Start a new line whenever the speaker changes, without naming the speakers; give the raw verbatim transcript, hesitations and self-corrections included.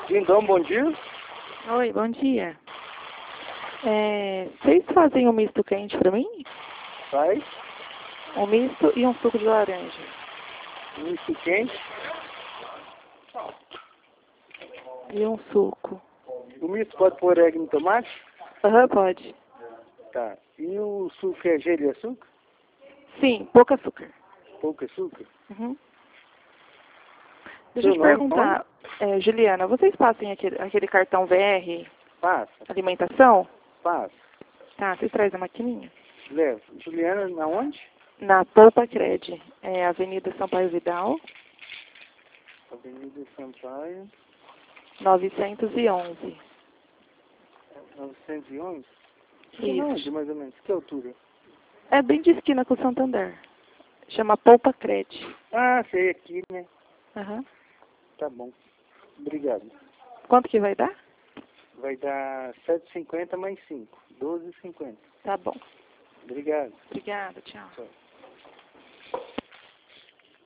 Lindão, bom dia.
Oi, bom dia. É, vocês fazem um misto quente pra mim?
Faz.
Um misto e um suco de laranja.
Misto quente.
E um suco.
O misto pode pôr egg no tomate?
Aham, pode.
Tá. E o suco é gelo e açúcar?
Sim, pouco açúcar.
Pouco açúcar?
Uhum. Deixa
Seu
eu te
nome,
perguntar, é, Juliana, vocês passam aquele, aquele cartão V R
Passa,
alimentação?
passa.
Tá, vocês trazem a maquininha?
Leva. Juliana, na onde?
Na Poupa Cred, é Avenida Sampaio Vidal,
Avenida Sampaio,
novecentos e onze.
novecentos e onze?
Isso.
Onde, mais ou menos? Que altura?
É bem de esquina com o Santander. Chama Poupa Cred.
Ah, sei, aqui, né?
Aham.
Tá bom. Obrigado.
Quanto que vai dar?
Vai dar sete e cinquenta mais cinco. doze e cinquenta.
Tá bom.
Obrigado.
Obrigada, tchau.
Tchau.